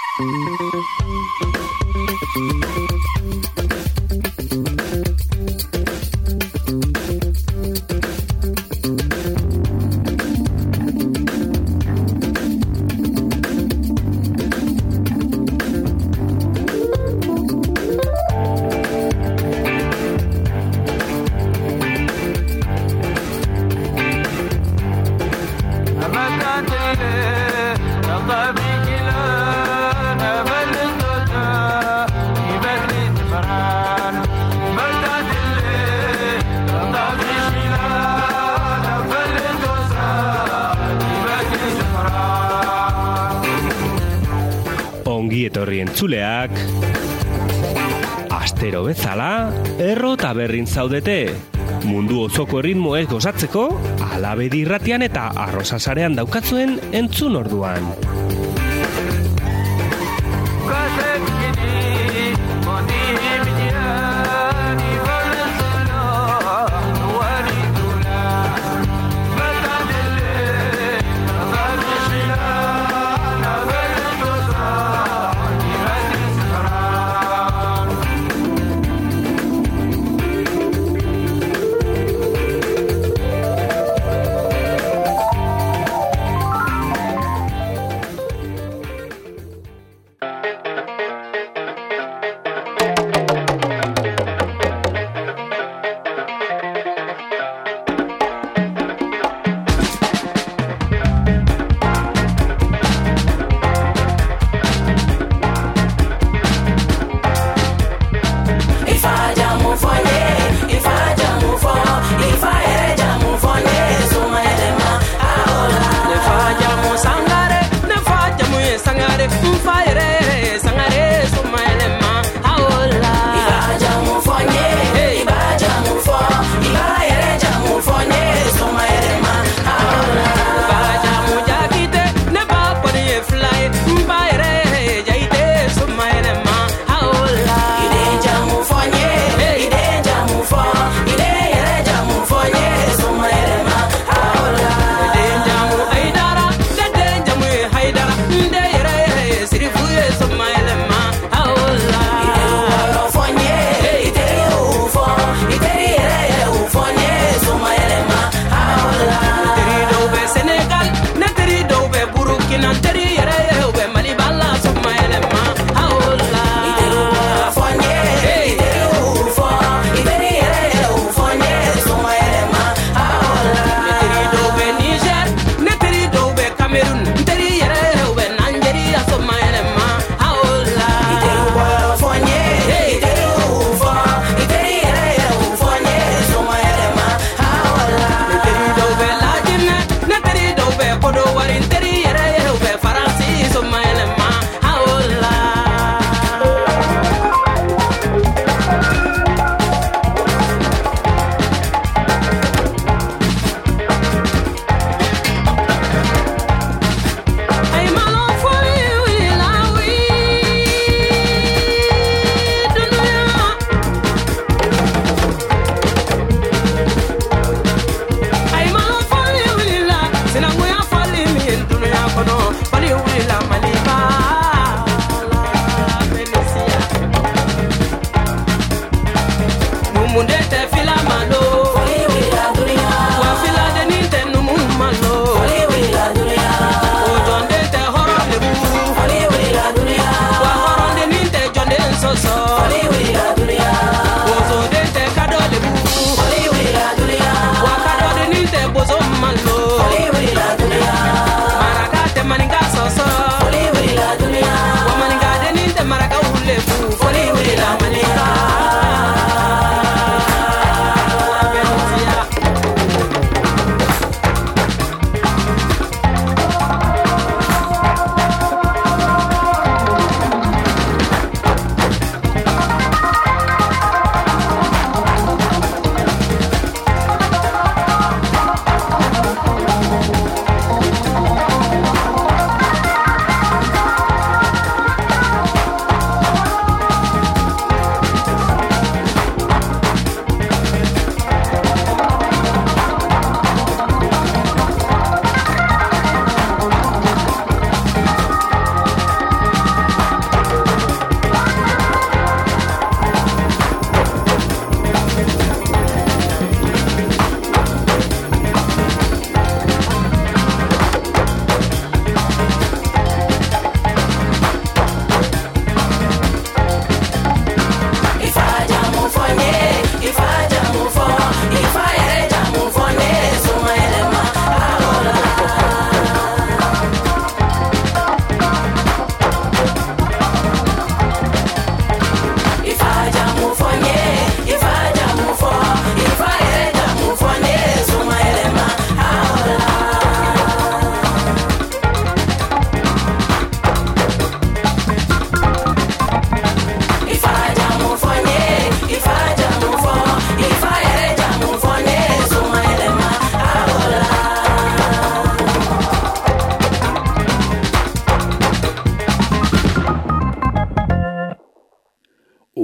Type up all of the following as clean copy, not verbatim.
Etorri entzuleak, astero bezala, erro eta berrin zaudete. Mundu osoko erritmoez gozatzeko, Alabedi irratian eta Arrosasarean daukatzuen entzun orduan.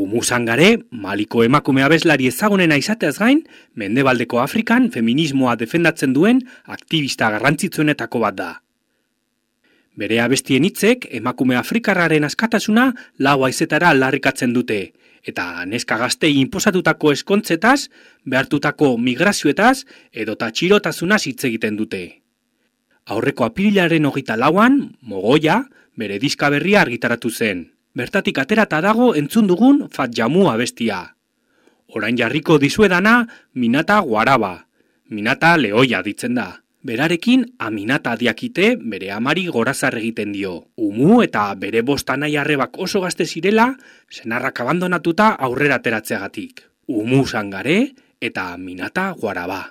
Umu Sangare, Maliko emakume abeslari ezagunena izateaz gain, Mendebaldeko Afrikan feminismoa defendatzen duen aktivista garrantzitsuenetako bat da. Bere abestien hitzek emakume afrikarraren askatasuna lau haizetara aldarrikatzen dute, eta neska gaztei inposatutako eskontzetaz, behartutako migrazioetaz edota txirotasunaz hitz egiten dute. Aurreko apirilaren 24an, Mogoia, bere diska berria argitaratu zen. Bertatik aterata dago entzun dugun Fat Jamu abestia. Orain jarriko dizuedana Minata Guaraba. Minata Lehoia ditzen da. Berarekin Aminata diakite bere amari gorazar egiten dio. Umu eta bere 5 anai arrebak oso gazte zirela, senarrak abandonatuta aurrera ateratzeagatik. Umu Sangare eta Minata Guaraba.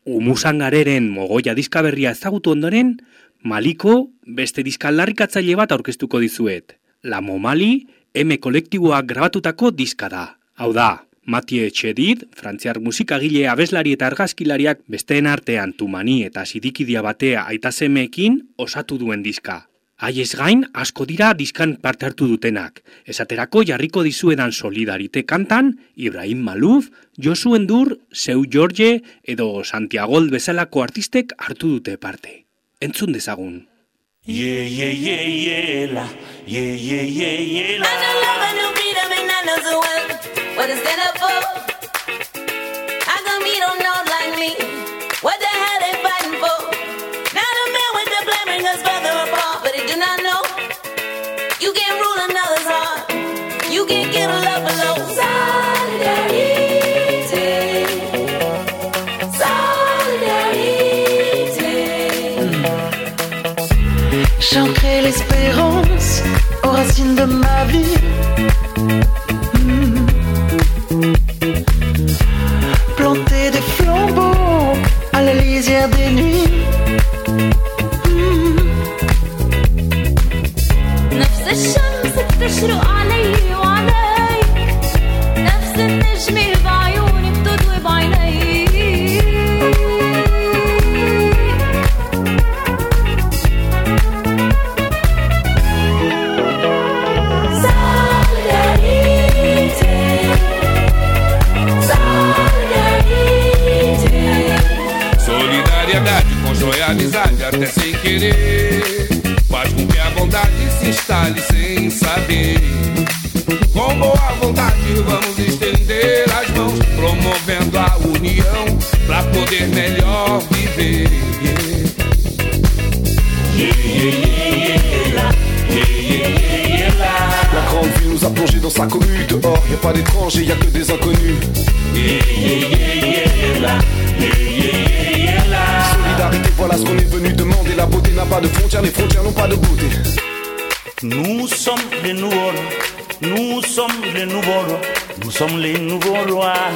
Umusangareren mogoia diska berria ezagutu ondoren, Maliko beste diska aldarrikatzaile bat aurkeztuko dizuet. La Momali M kolektiboak grabatutako diska da. Hau da, Mathieu Chedid, frantziar musikagile, abeslari eta argazkilariak besteen artean Tumani eta Sidikidia batea aitasemeekin osatu duen diska. Haiez gain, asko dira diskan parte hartu dutenak. Esaterako jarriko dizuedan Solidarite kantan, Ibrahim Malouf, Josu Endur, Seu George edo Santiago bezalako artistek hartu dute parte. Entzun dezagun. Yeah, yeah, yeah, yeah, la. Yeah, yeah, yeah, yeah, la. I know love and new freedom and I know so well what to stand up for. How come you don't know like me? What the hell they fighting for? Now the men with the blame bring us further apart, but they do not know. You can't rule another's heart. You can't give a love below. J'ancrais l'espérance aux racines de ma vie. Planter des flambeaux à la lisière des nuits. نفس الشمس بتشرق علي وعليك، نفس النجمة بعيوني بتضوي بعينيك. Constrói amizade até sem querer, faz com que a bondade se instale sem saber. Com boa vontade vamos estender as mãos, promovendo a união pra poder melhor viver. La grande ville nous a plongé dans sa cohue. Dehors, y a pas d'étrangers, y a que des inconnus. Solidarité, voilà ce qu'on est venu demander. La beauté n'a pas de frontières, les frontières n'ont pas de beauté. Nous sommes les nouveaux rois, nous sommes les nouveaux rois, nous sommes les nouveaux rois.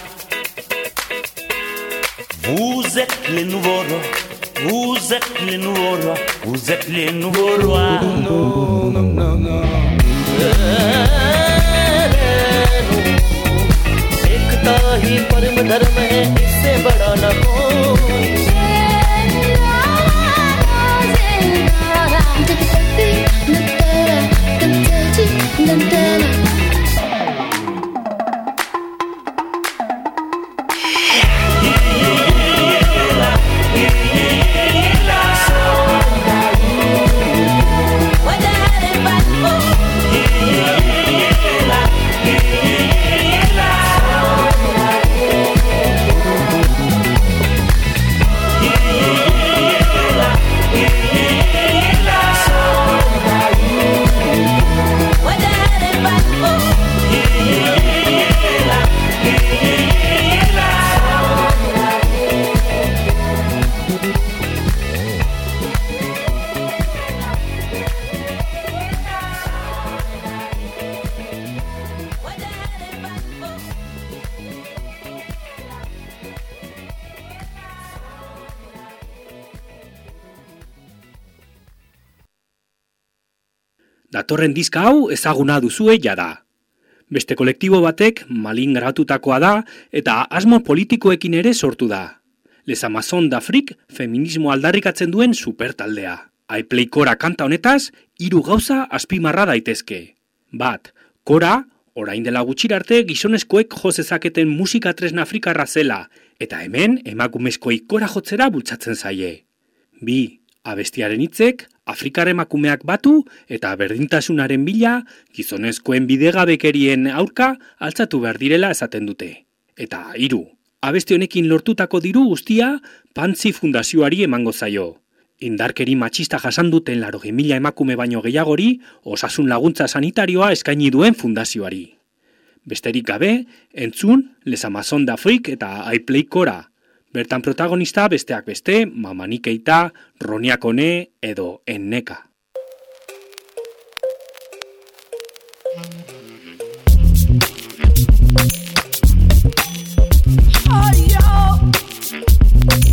Vous êtes les nouveaux rois, vous êtes les nouveaux rois, vous êtes les nouveaux rois. No, no, no, no. एकता ही परम धर्म है, इससे बड़ा न कोई. Datorren diska hau ezaguna duzue jada. Beste kolektibo batek Malin garatutakoa da eta asmo politikoekin ere sortu da. Les Amazons d'Afrique feminismo aldarrikatzen duen supertaldea. I Play Kora kanta honetaz, 3 gauza azpimarra daitezke. Bat, kora, orain dela gutxira arte gizonezkoek jo zezaketen musika tresna afrikarra zela, eta hemen emakumezkoei kora jotzera bultzatzen zaie. 2, abestiaren hitzek, Afrikar emakumeak batu eta berdintasunaren bila gizonezkoen bidegabekerien aurka altzatu behar direla esaten dute. Eta 3, abesti honekin lortutako diru guztia Pantzi Fundazioari emango zaio. Indarkeri matxista jasan duten 80.000 emakume baino gehiagori osasun laguntza sanitarioa eskaini duen fundazioari. Besterik gabe, entzun Les Amazons d'Afrique eta I Play Kora. Bertan protagonista besteak beste, Mamani Keita, Ronia Kone edo Enneka. Oh, yo.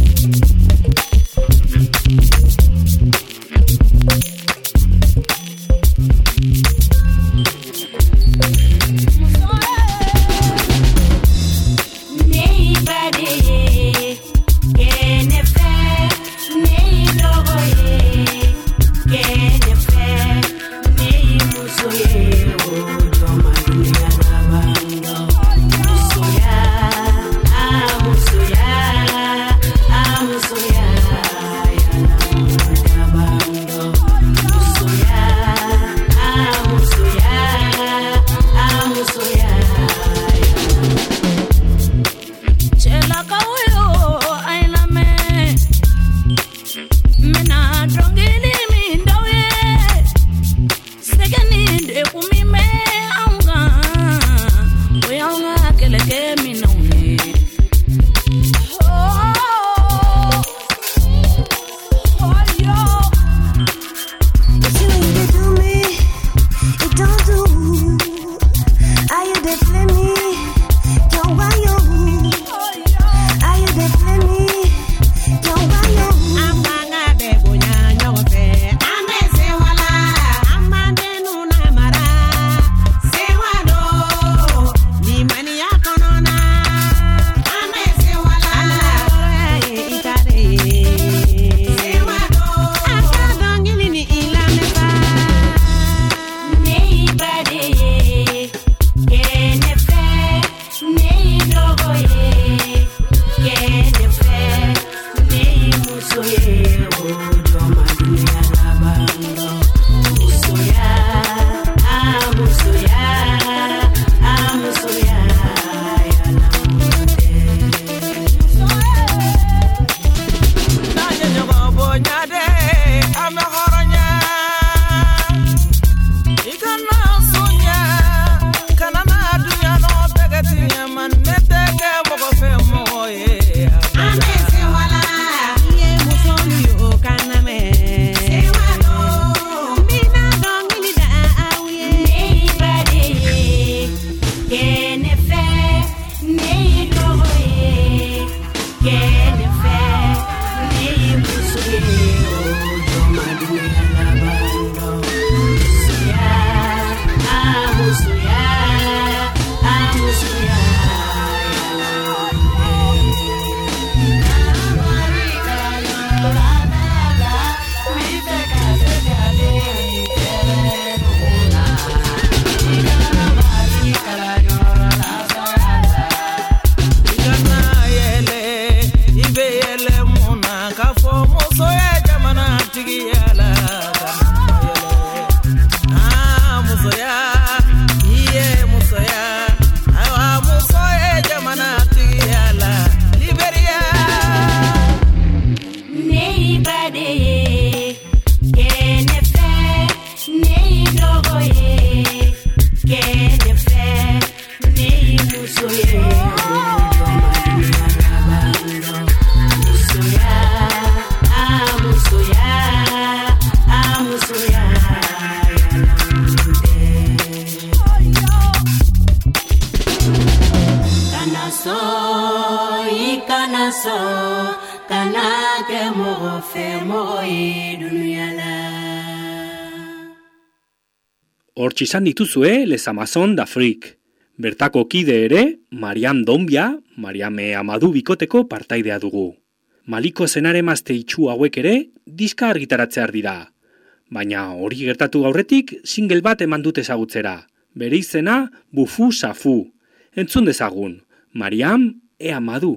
Hortxe izan dituzue Les Amazon d'Afrique. Bertako kide ere, Mariam Dombia, Mariame Amadou bikoteko partaidea dugu. Maliko zenare mazte itxu hauek ere, diska argitaratzear dira. Baina hori gertatu aurretik, single bat eman dute ezagutzera. Bere izena, Bufu Safu. Entzun dezagun, Mariam Amadou.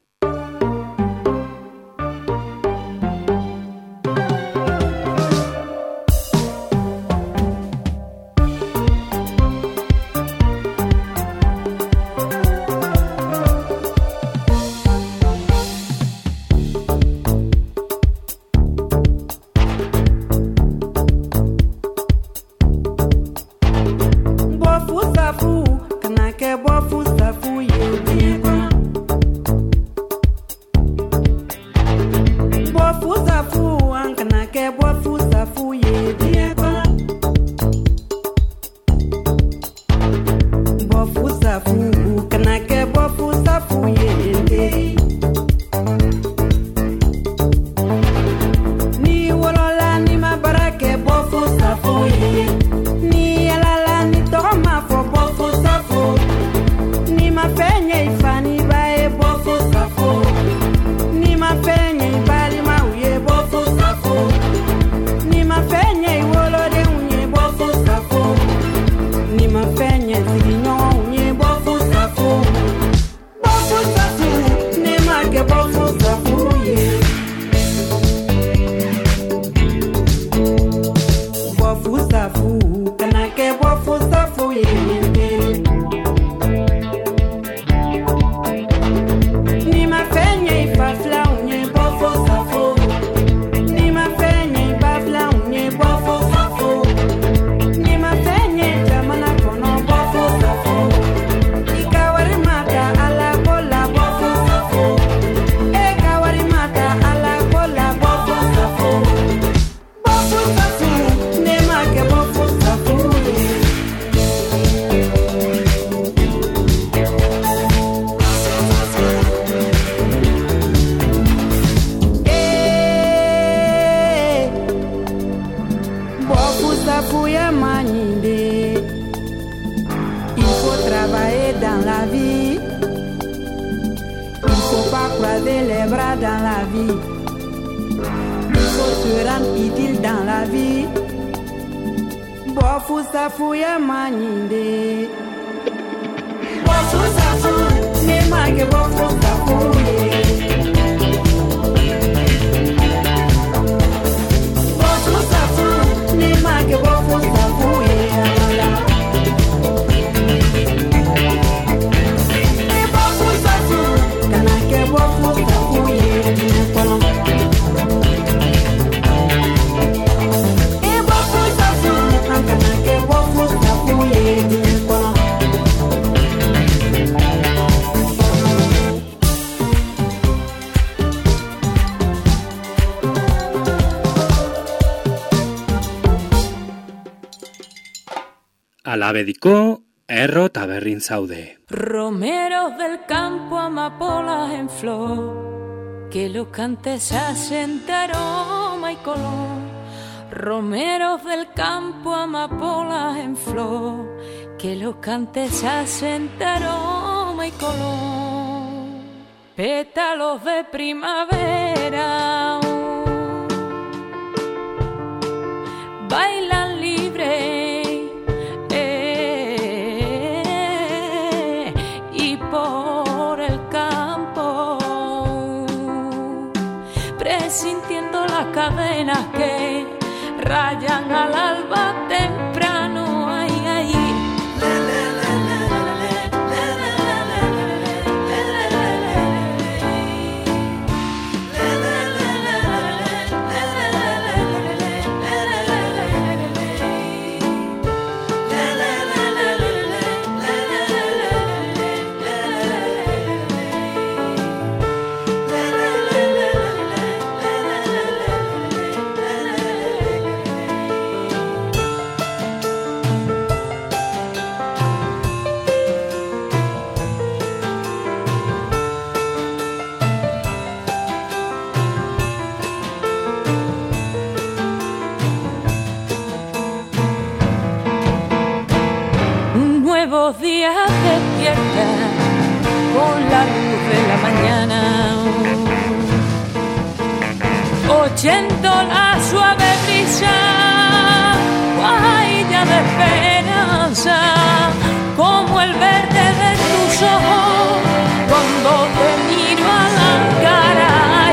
Alabediko, erro taberrin zaude. Romeros del campo, amapolas en flor, que los cantes hacen de aroma y color. Romeros del campo, amapolas en flor, que los cantes hacen de aroma y color. Pétalos de primavera, bailan libre. Sintiendo las cadenas que rayan al alba temprano, ay, ay. días despierta con la luz de la mañana, oyendo la suave brisa, guaya de esperanza, como el verde de tus ojos cuando te miro a la cara.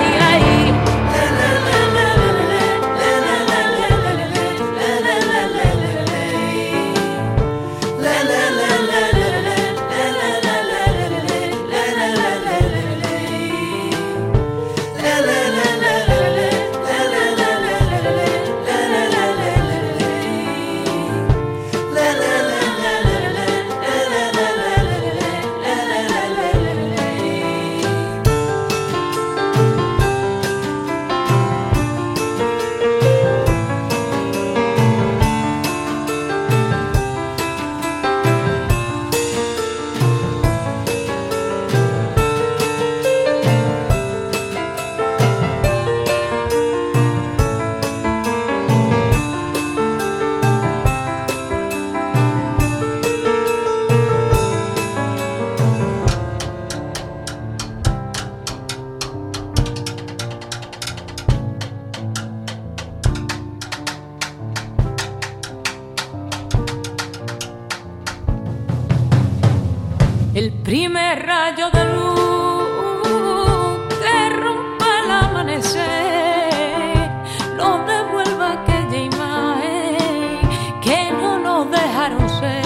El primer rayo de luz que rompa el amanecer nos devuelve aquella imagen que no nos dejaron ser.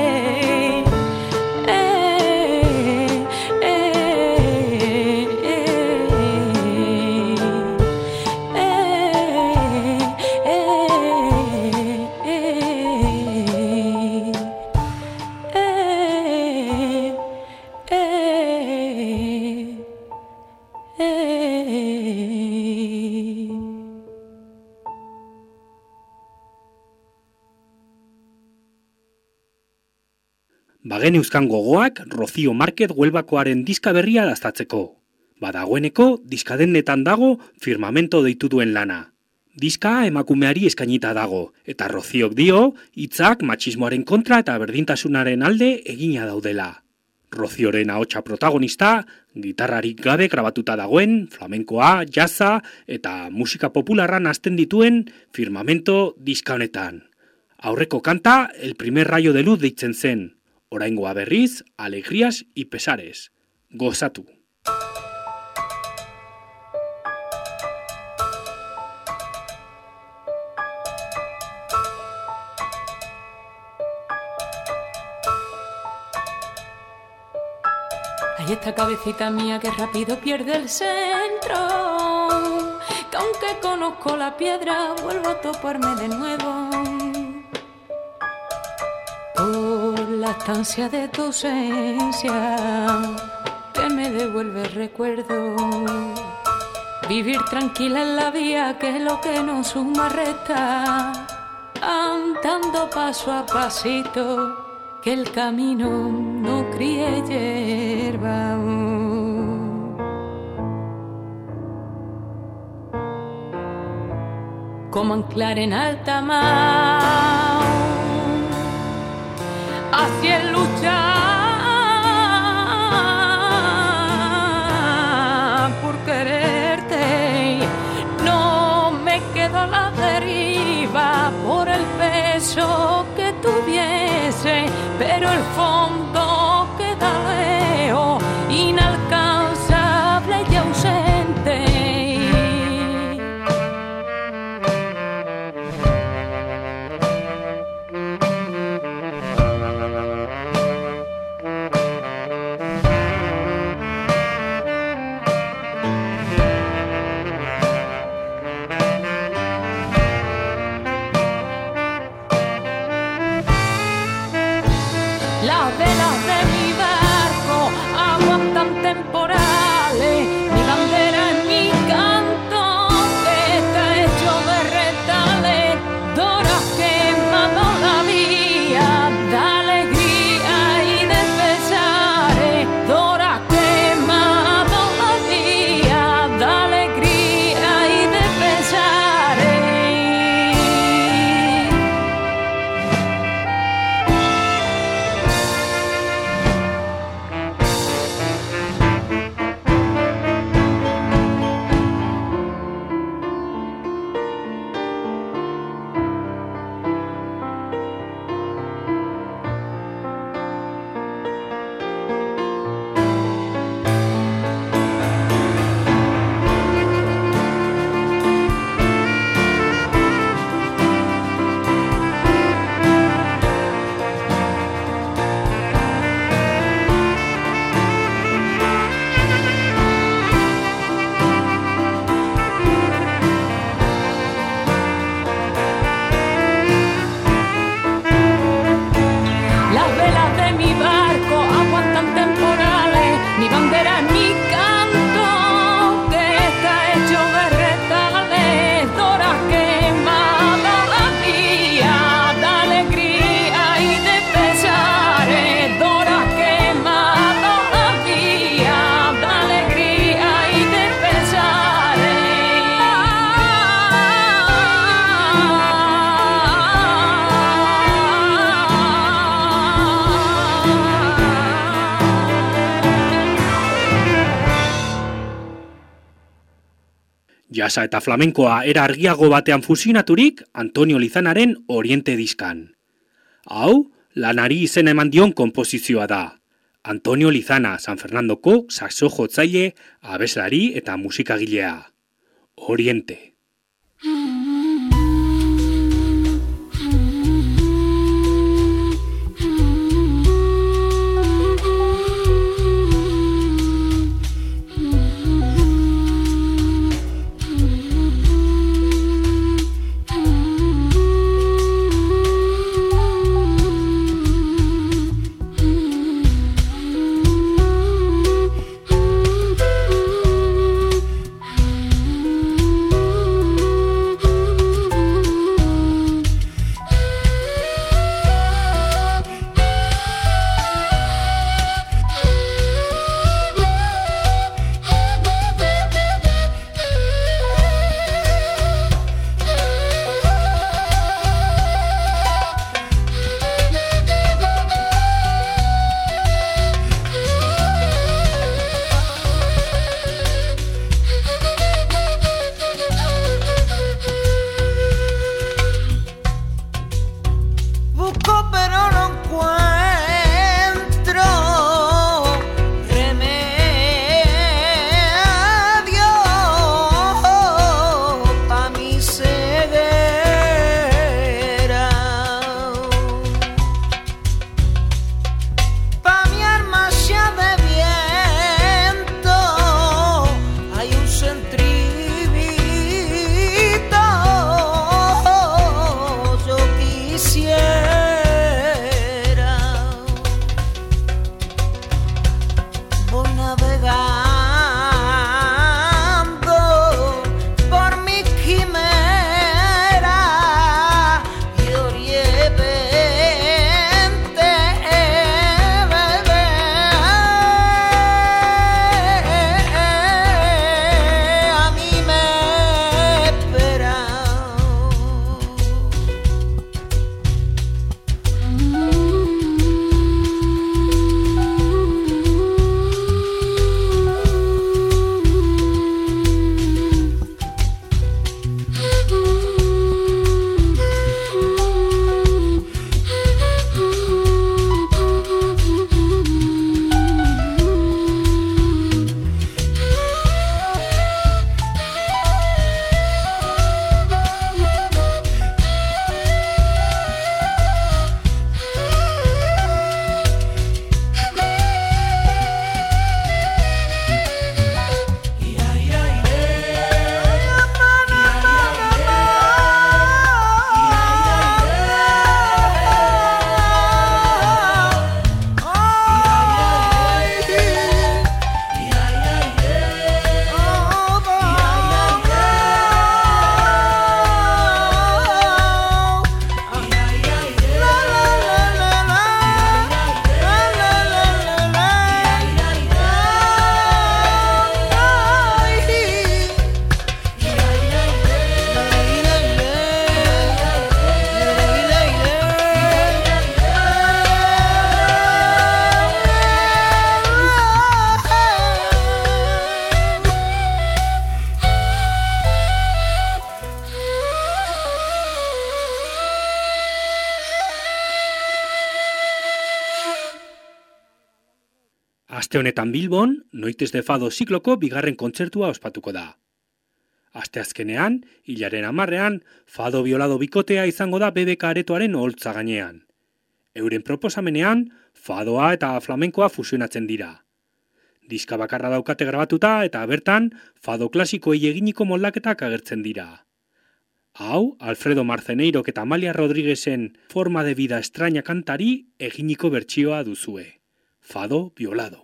Bageneuzkan gogoak Rocío Márquez Huelvakoaren diska berria daztatzeko. Badagoeneko diskadenetan dago Firmamento deitu duen lana. Diska emakumeari eskainita dago, eta Rociok dio hitzak matxismoaren kontra eta berdintasunaren alde egina daudela. Rocioren ahotsa protagonista, gitarrarik gabe grabatuta dagoen, flamenkoa, jazza eta musika popularra nahasten dituen Firmamento diska honetan. Aurreko kanta, El primer rayo de luz deitzen zen. Oraingoa berriz, Alegrías y pesares. Gozatu. Hay esta cabecita mía que rápido pierde el centro, que aunque conozco la piedra, vuelvo a toparme de nuevo. Por la estancia de tu ausencia que me devuelve el recuerdo. Vivir tranquila en la vía, que es lo que nos suma resta, andando paso a pasito, que el camino no críe hierba. Como anclar en alta mar, hacia el luchar por quererte. No me quedo a la deriva por el peso que tuviese, pero el fondo queda lejos, inalcanzable y ausente. Las velas de mi barco aguantan temporales, mi bandera es mi canto, que está hecho de retales, doras quemando la vía, de alegría y de pesares, doras quemando la vía, de alegría y de pesares. Jasa eta flamenkoa era argiago batean fusionaturik Antonio Lizanaren Oriente diskan. Hau, lanari izena eman dion konposizioa da. Antonio Lizana, San Fernandoko saxo jotzaile, abeslari eta musikagilea. Oriente. Aste honetan Bilbon, Noites de Fado zikloko bigarren kontzertua ospatuko da. Asteazkenean, hilaren 10ean, Fado Violado bikotea izango da BBK aretoaren oholtza gainean. Euren proposamenean, fadoa eta flamenkoa fusionatzen dira. Diska bakarra daukate grabatuta eta bertan, fado klasikoei eginiko moldaketak agertzen dira. Hau, Alfredo Marceneirok eta Amalia Rodríguezen Forma de Vida Extraña kantari eginiko bertsioa duzue. Fado Violado.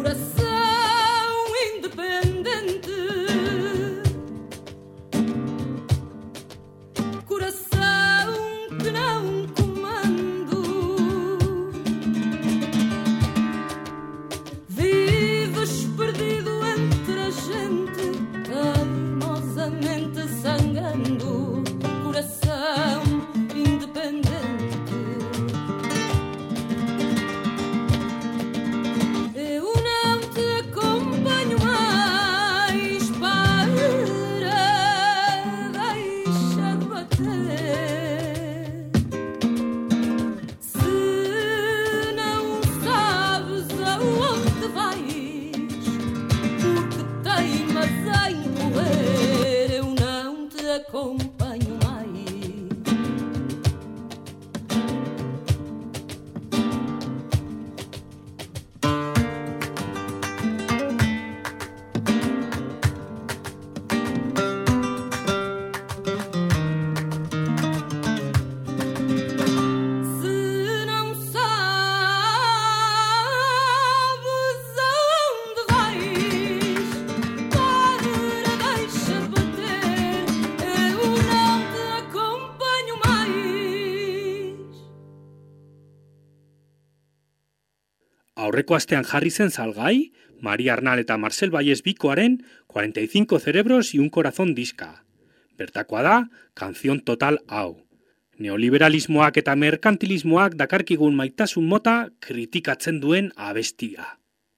Aurreko astean jarri zen salgai, Maria Arnal eta Marcel Valles bikoaren 45 cerebros y un corazón diska. Bertakoa da, Canción Total hau. Neoliberalismoak eta merkantilismoak dakarkigun maitasun mota kritikatzen duen abestia.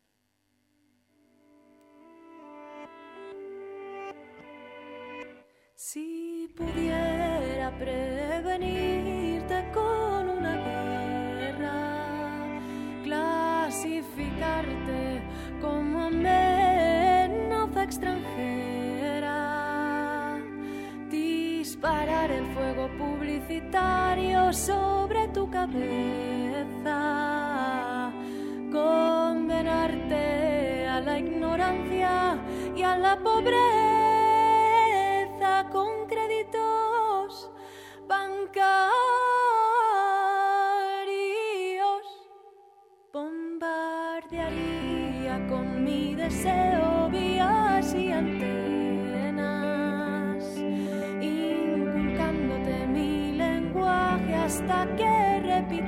Si pudiera prevenirte con una guerra, clasificarte como amenaza extranjera, disparar el fuego publicitario sobre tu cabeza, condenarte a la ignorancia y a la pobreza con créditos bancarios, bombardearía con mi deseo vías y antenas, inculcándote mi lenguaje hasta que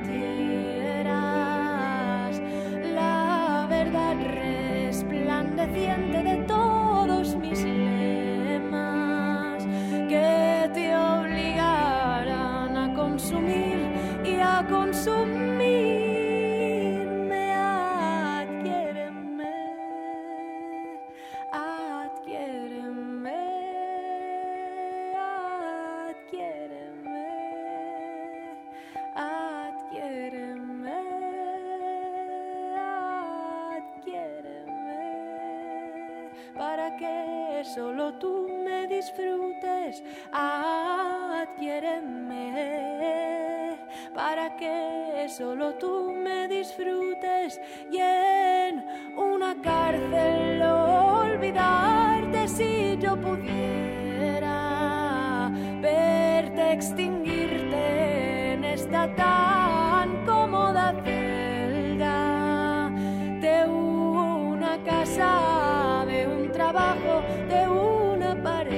repitieras la verdad resplandeciente de todos mis lemas, que te obligaran a consumir y a consumirme. Para que solo tú me disfrutes, adquiéreme. Para que solo tú me disfrutes y en una cárcel olvidarte si yo pudiera verte extinguirte en esta tan cómoda celda de una casa, de un trabajo, de una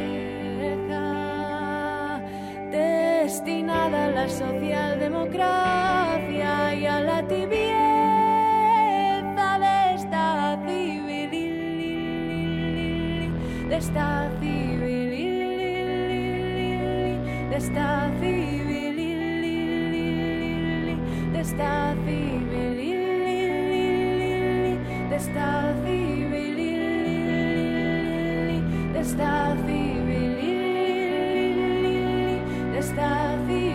pareja destinada a la socialdemocracia y a la tibieza de esta civilidad, de esta civilidad, de esta civilidad, de esta civilidad, de esta civilidad, de esta civilidad, de esta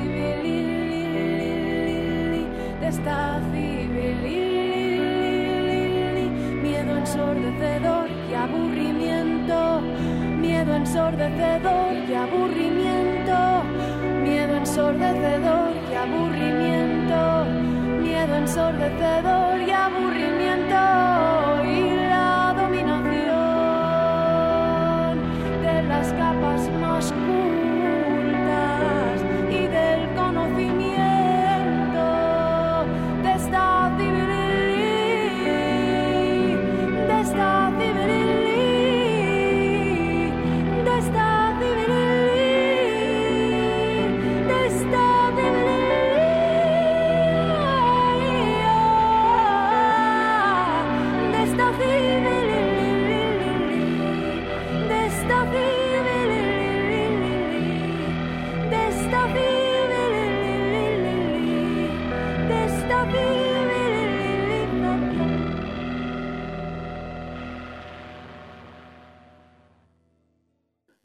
civilidad, de esta civilidad, miedo ensordecedor y aburrimiento, miedo ensordecedor y aburrimiento, miedo ensordecedor y aburrimiento, miedo ensordecedor y aburrimiento y la dominación de las capas más cultas y del conocimiento de esta civilidad,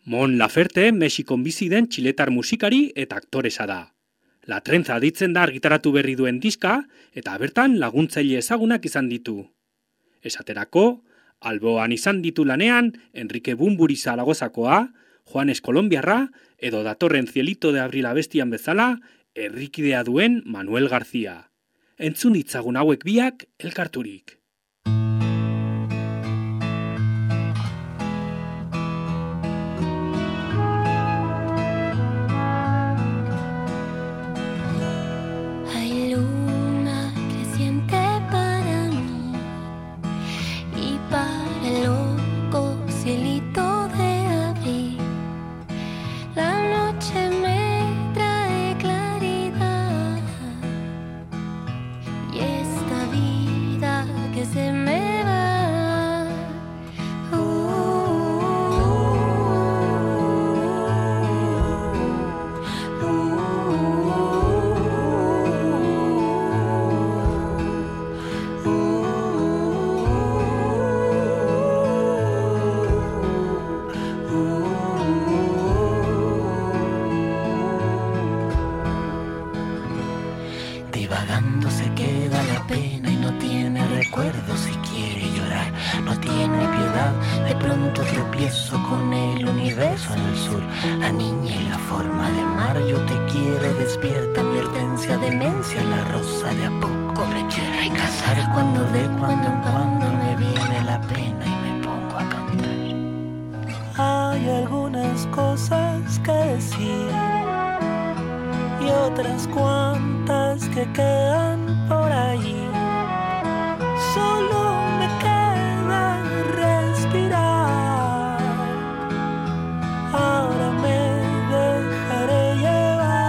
Mon Laferte Mexikon bizi den txiletar musikari eta aktoresa da. La Trenza ditzen da argitaratu berri duen diska eta bertan laguntzaile ezagunak izan ditu. Esaterako, alboan izan ditu lanean Enrique Bumburi Zaragozakoa, Juanes Kolombiarra edo datorren Cielito de Abril abestian bezala herrikidea duen Manuel García. Entzun ditzagun hauek biak elkarturik. Divagando se queda la pena y no tiene recuerdo si quiere llorar, no tiene piedad, de pronto tropiezo con el universo en el sur, la niña y la forma de mar, yo te quiero, despierta mi hortensia, demencia, la rosa de a poco me quiere casar, cuando de cuando en cuando me viene la pena y me pongo a cantar. Hay algunas cosas que decir y otras cuantas que quedan por ahí. Solo me queda respirar. Ahora me dejaré llevar.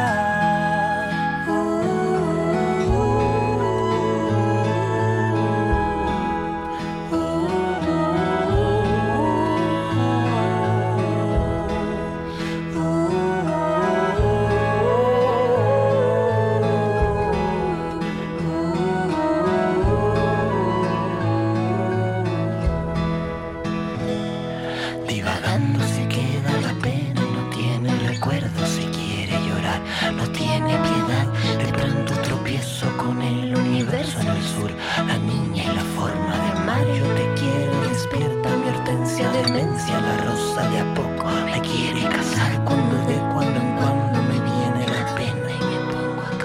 No tiene piedad, de pronto tropiezo con el universo en el sur, la niña y la forma de mar, yo te quiero, despierta mi hortensia, demencia, la rosa de a poco me quiere casar, cuando de cuando en cuando me viene la pena y me pongo a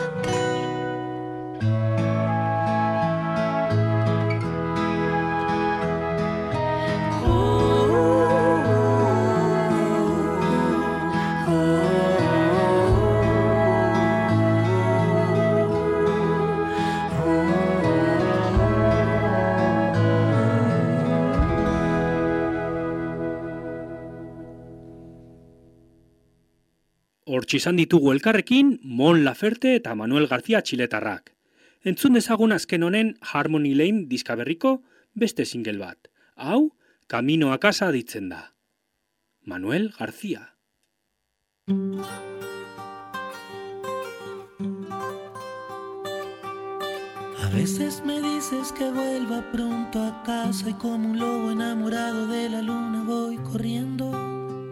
Hortxe izan ditugu elkarrekin Mon Laferte eta Manuel García txiletarrak. Entzun dezagun azken honen Harmony Lane diska berriko beste single bat. Hau, Camino a casa ditzen da. Manuel García. A veces me dices que vuelva pronto a casa y como un lobo enamorado de la luna voy corriendo.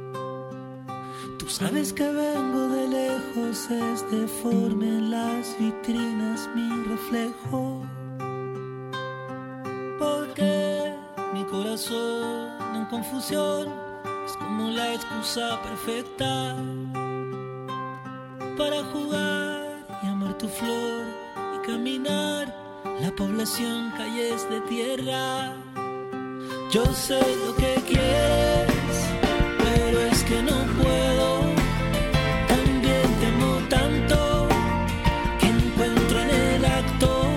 Tú sabes que vengo de lejos, es deforme en las vitrinas mi reflejo. Porque mi corazón en confusión es como la excusa perfecta para jugar y amar tu flor y caminar la población calles de tierra. Yo sé lo que quieres, pero es que no puedo. También temo tanto que encuentro en el acto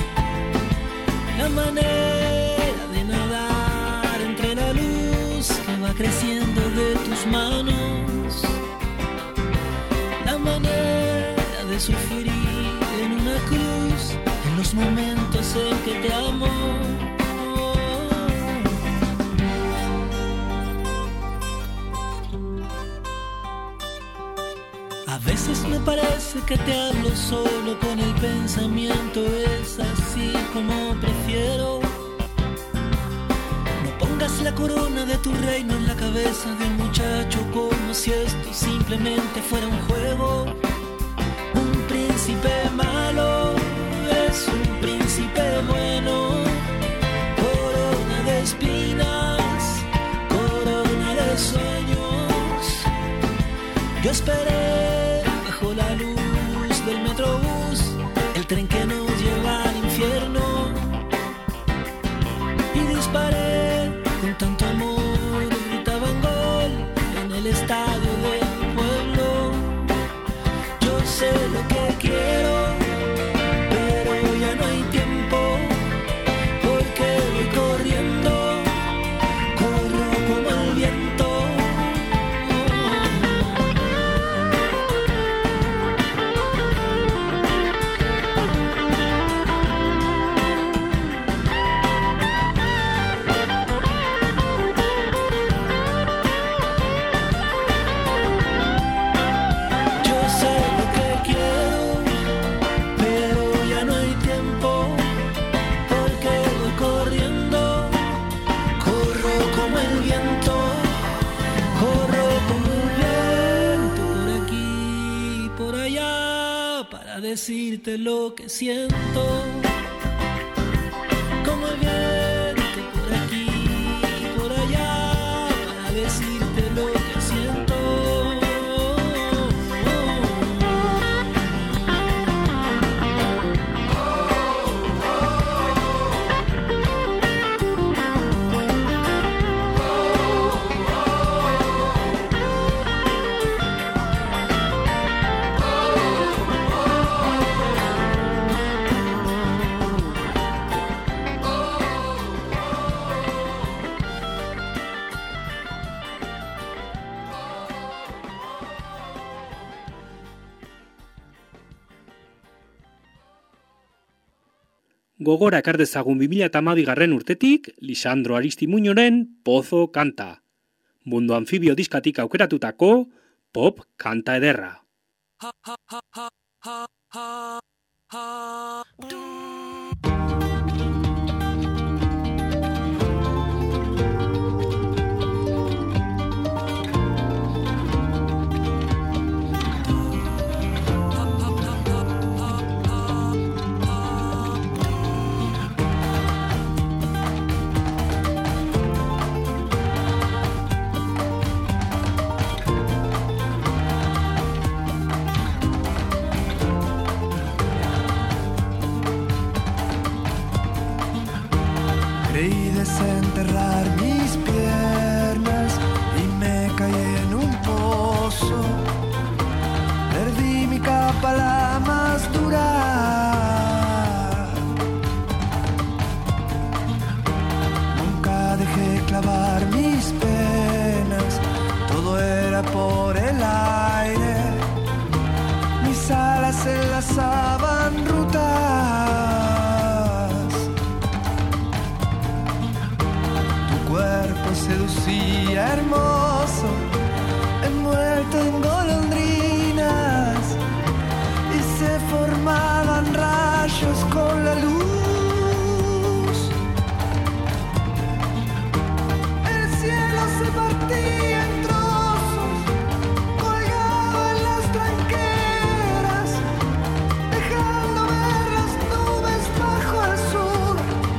la manera de nadar entre la luz que va creciendo de tus manos, la manera de sufrir en una cruz en los momentos en que te amo. A veces me parece que te hablo solo con el pensamiento, es así como prefiero. No pongas la corona de tu reino en la cabeza de un muchacho, como si esto simplemente fuera un juego. Un príncipe malo es un príncipe bueno. Corona de espinas, corona de sueños. Yo esperé bajo la luz del metrobús, el tren que nos lleva al infierno, y disparé con tanto amor, gritaban gol en el estadio del pueblo. Yo sé lo que quiero, pero ya no hay tiempo, porque voy corriendo, corro como el viento. Decirte lo que siento, como el viento por aquí y por allá, para decirte lo que siento. Gogora ekar dezagun 2012 urtetik Lisandro Aristimuñoren Pozo kanta. Mundu Anfibio diskatik aukeratutako pop kanta ederra. Creí desenterrar mis piernas y me caí en un pozo. Perdí mi capa, la más dura. Nunca dejé clavar mis penas, todo era por el aire. Mis alas se enlazaban rutas. Cuerpo seducía hermoso, envuelto en golondrinas, y se formaban rayos con la luz. El cielo se partía en trozos, colgado en las tranqueras, dejando ver las nubes bajo el sur.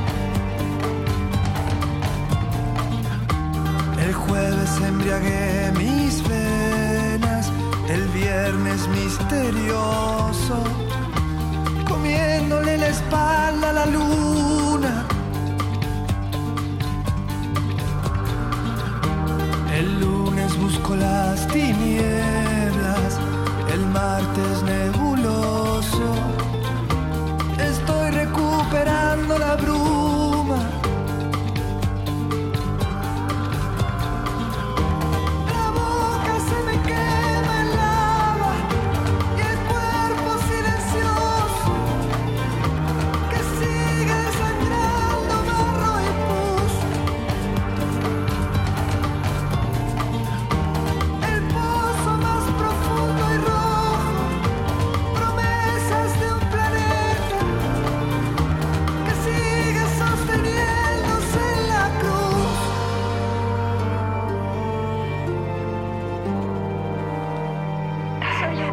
El jueves embriagué mis venas, el viernes misterioso, comiéndole la espalda a la luna. El lunes busco las tinieblas, el martes nebuloso, estoy recuperando la bruma. Sigue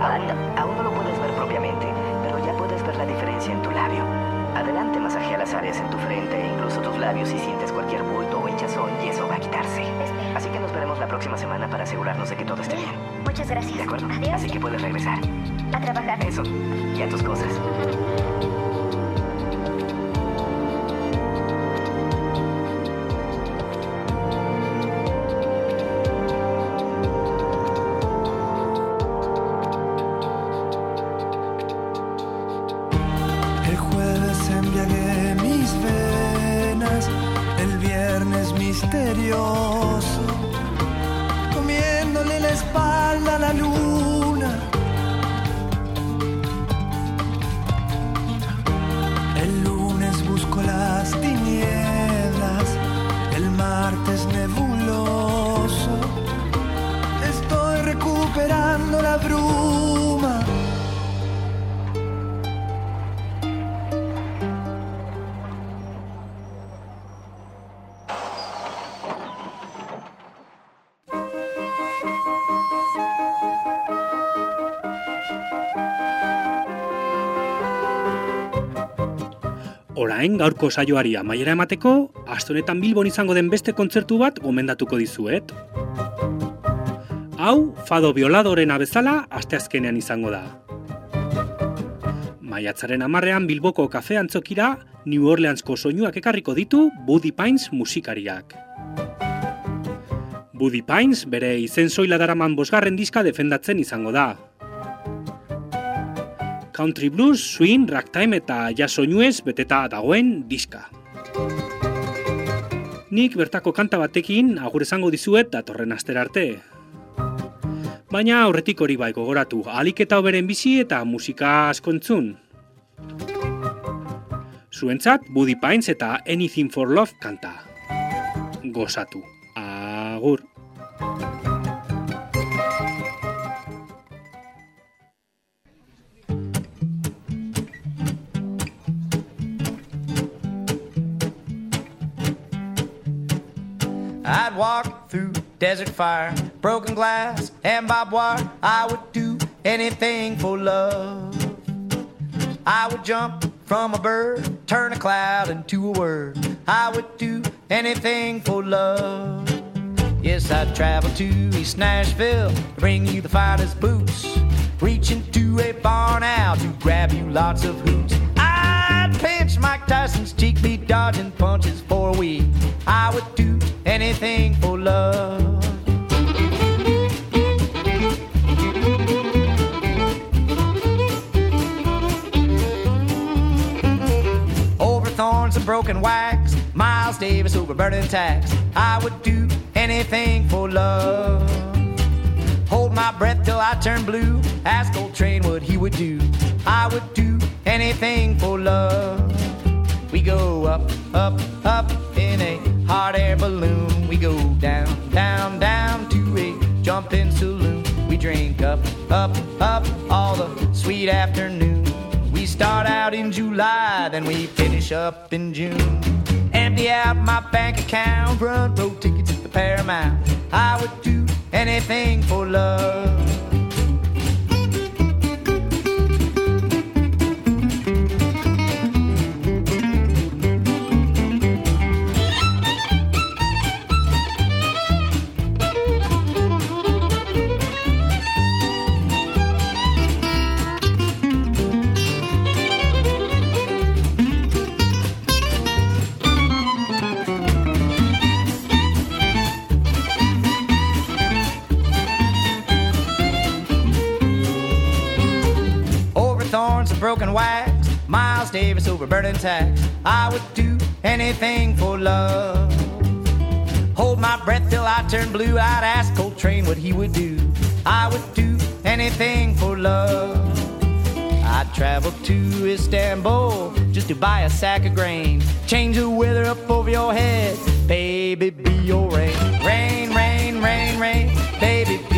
Aún no lo puedes ver propiamente, pero ya puedes ver la diferencia en tu labio. Adelante, masajea las áreas en tu frente e incluso tus labios si sientes cualquier bulto o hinchazón y eso va a quitarse. Así que nos veremos la próxima semana para asegurarnos de que todo esté bien. Muchas gracias. ¿De acuerdo? Adiós. Así que puedes regresar. A trabajar. Eso. Y a tus cosas. El jueves embriagué mis venas, el viernes misterioso, comiéndole la espalda a la luna. El lunes busco las tinieblas, el martes nebuloso, estoy recuperando la bruma. Orain gaurko saioari amaiera emateko, aste honetan Bilbon izango den beste kontzertu bat gomendatuko dizuet. Hau, Fado Violadorena bezala asteazkenean izango da. Maiatzaren 10ean Bilboko kafe antzokira New Orleansko soinuak ekarriko ditu Buddy Pines musikariak. Buddy Pines bere izen soila daraman 5. diska defendatzen izango da. Country blues, swing, ragtime eta jazz soinuez beteta dagoen diska. Nik bertako kanta batekin agur esango dizuet datorren astera arte. Baina aurretik hori bai gogoratu, ahalik eta hoberen bizi eta musika asko entzun. Zuentzat Buddy Pines eta Anything for Love kanta. Gozatu. Agur. I'd walk through desert fire, broken glass and barbed wire. I would do anything for love. I would jump from a bird, turn a cloud into a word. I would do anything for love. Yes, I'd travel to East Nashville to bring you the finest boots. Reach into a barn owl to grab you lots of hoots. I'd pinch Mike Tyson's cheek, be dodging punches for a week. I would do anything for love. Over thorns and broken wax, Miles Davis over burning tacks. I would do anything for love. Hold my breath till I turn blue. Ask Coltrane what he would do. I would do anything for love. We go up, up, up in a hot air balloon. We go down, down, down to a jumping saloon. We drink up, up, up all the sweet afternoon. We start out in July, then we finish up in June. Empty out my bank account, front row tickets at the Paramount. I would do anything for love. Broken wax, Miles Davis over burning tacks. I would do anything for love. Hold my breath till I turn blue. I'd ask Coltrane what he would do. I would do anything for love. I'd travel to Istanbul just to buy a sack of grain. Change the weather up over your head. Baby, be your rain. Rain, rain, rain, rain. Baby, be